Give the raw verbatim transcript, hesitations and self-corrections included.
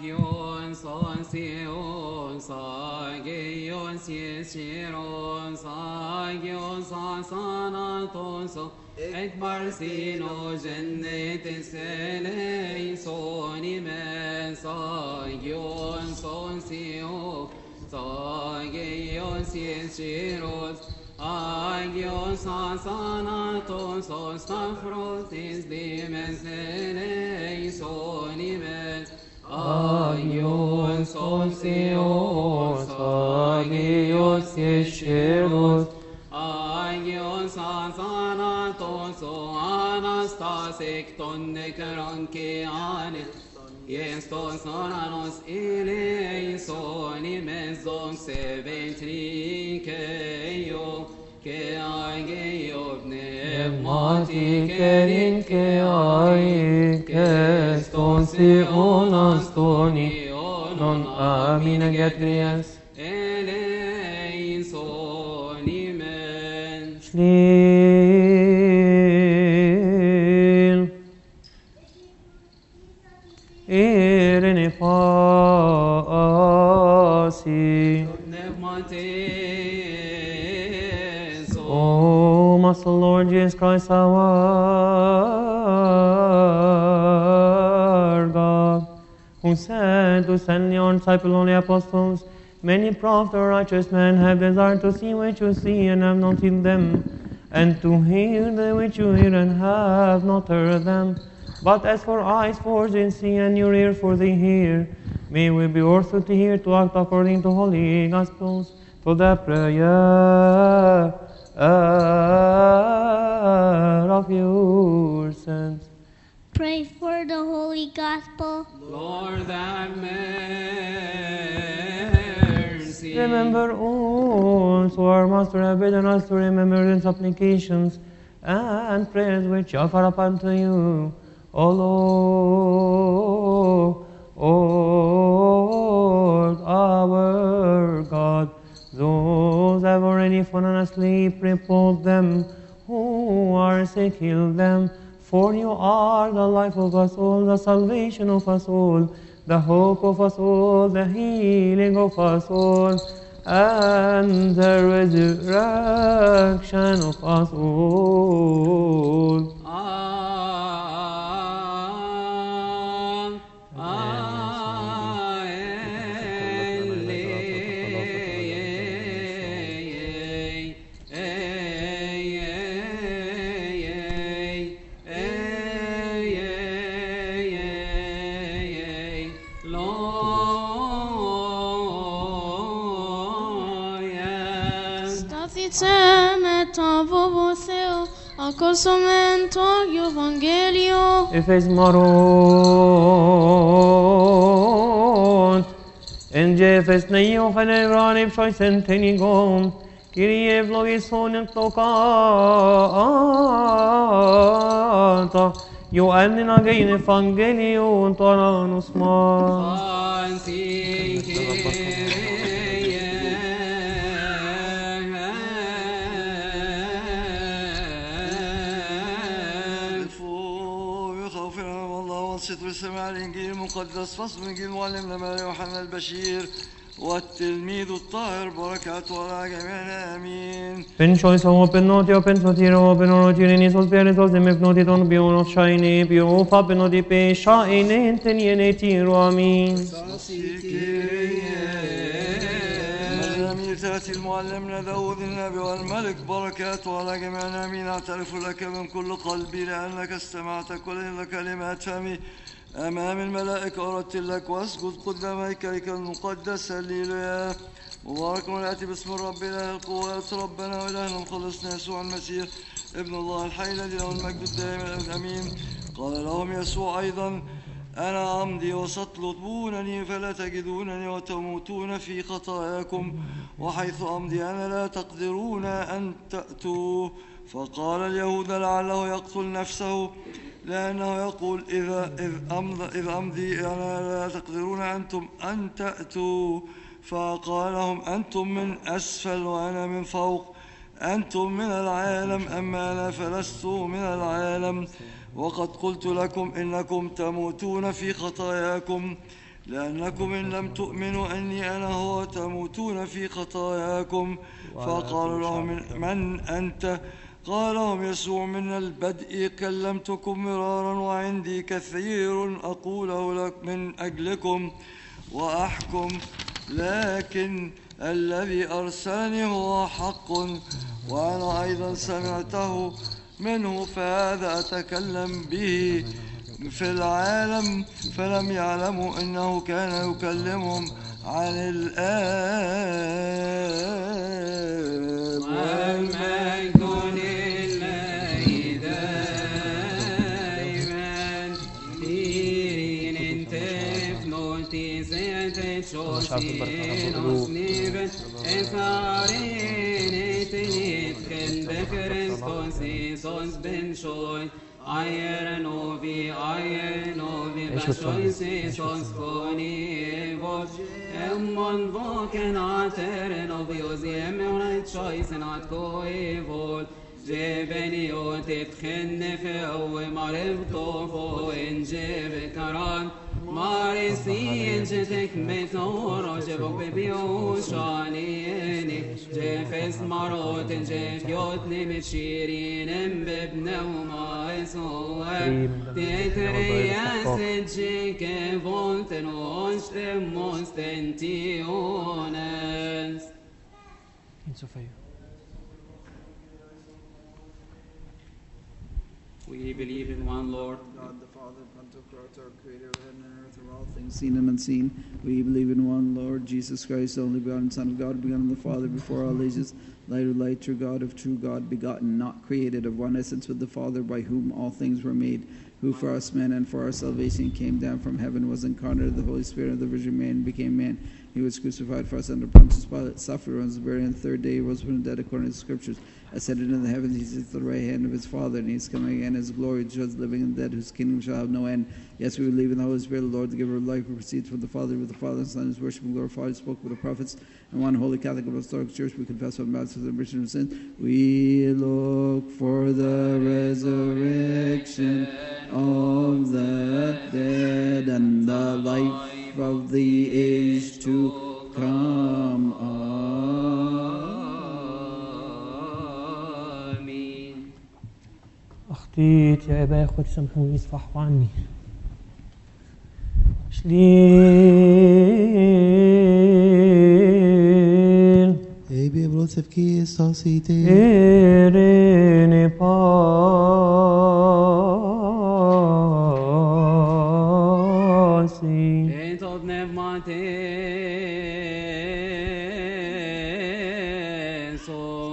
Agion Sosion Sagion Siesiron Sagion Sasanatos Et Barsino Genete Selei Sonime Sagion Sonsio Sagion Siesiros Agios asanatos ostafrotis dimes eleisonimes Agios osios Agios yesheros Agios asanatos o anastasik ton nekrankeanes Iestos oranos eleisonimes doxe ventriceio que aigeo pneumati kerin que ai que stonsi onastoni non amina getrias eleisonimen Shlil Irene pasi O Master Lord Jesus Christ our God, who said to send your disciples only apostles, many prophets or righteous men have desired to see which you see and have not seen them, and to hear the which you hear and have not heard them. But as for eyes for they see and your ear for they hear, may we be also to hear to act according to holy gospels, to the prayer of your saints. Pray for the Holy Gospel. Lord have mercy. Remember also our Master have bidden us to remember his supplications and prayers which offer up unto you, O Lord, O Lord our God. Those have already fallen asleep, repose them. Who are sick, heal them. For you are the life of us all, the salvation of us all, the hope of us all, the healing of us all, and the resurrection of us all. Accolsomento Evangelio. Efes marot. En jefes neio generani psoisen tenigom. Kyrie vlogison ektokata. Ioannin agein evangelion toranus mas. سمع الإنجيل المقدس فصل إنجيل معلم لما يوحنا البشير والتلميذ الطاهر بركاته على جميعنا آمين. Penchois open noti open sotiro open orogini sos peritos dem noti ton biono shaini bio fa penoti pe shaine teniene tiro amin. تأتي المعلمنا داود النبي والملك بركاته على جميعنا آمين. أعترف لك من كل قلبي لأنك استمعت كل كلمات فمي أمام الملائكة أردت لك واسجد قدام هيكلك المقدس. هللويا. مبارك من يأتي باسم الرب إله القوات ربنا وإلهنا مخلصنا يسوع المسيح ابن الله الحي الذي له المجد الدائم الأبد آمين. قال لهم يسوع أيضا أنا أمضي وستطلبونني فلا تجدونني وتموتون في خطاياكم وحيث أمضي أنا لا تقدرون أن تأتوا. فقال اليهود لعله يقتل نفسه لأنه يقول إذا إذ أمضي, إذ أمضي أنا لا تقدرون أنتم أن تأتوا. فقال لهم أنتم من أسفل وأنا من فوق. أنتم من العالم أما أنا فلست من العالم. وقد قلت لكم إنكم تموتون في خطاياكم لأنكم إن لم تؤمنوا أني أنا هو تموتون في خطاياكم. فقالوا له من أنت؟ قال لهم يسوع من البدء كلمتكم مرارا وعندي كثير أقوله لك من أجلكم وأحكم، لكن الذي أرسلني هو حق وأنا أيضا سمعته منه، فهذا أتكلم به في العالم. فلم يعلموا أنه كان يكلمهم عن الآب. والمجد لله دائما ديرين انتف نوتي زيادة شوسين أصنيب إثارين اتنيت خند كريستوس إيسوس بن شوي Ayer novi, ayer novi, bashois Isos koni vos. Emmon voken ater novi oziem eunait shois not koi vol. جبني وتتخن في أو مربطو فو إن جب كران مارسي إن جتك متور جبك ببيوشانيني جفس مروت جف يوتني متشيرين ببنا وما يسوى تترياس جيك فولتن وشتم مستنتيونس. We believe in one Lord, God the Father, Pantocrator, creator of heaven and earth, of all things seen and unseen. We believe in one Lord, Jesus Christ, the only begotten Son of God, begotten of the Father before all ages, light of light, true God of true God, begotten, not created, of one essence with the Father, by whom all things were made, who for us men and for our salvation came down from heaven, was incarnate of the Holy Spirit of the Virgin Mary, and became man. He was crucified for us under Pontius Pilate, suffered, was buried, and the third day he rose from the dead according to the Scriptures. Ascended into the heavens, he sits at the right hand of his Father, and he is coming again in his glory to judge the living and the dead, whose kingdom shall have no end. Yes, we believe in the Holy Spirit, the Lord, the giver of life, who proceeds from the Father, with the Father and Son, who is worshipped and glorified, who spoke with the prophets, and one holy Catholic Apostolic Church. We confess one baptism for the remission of sins. We look for the resurrection of the dead and the life of the age to come. Amen. أخطيت يا أبا أخوتي سامحوني اصفحوا عني. شلين Ebi brotsev ki sasite إيريني باسي Et od pneumatis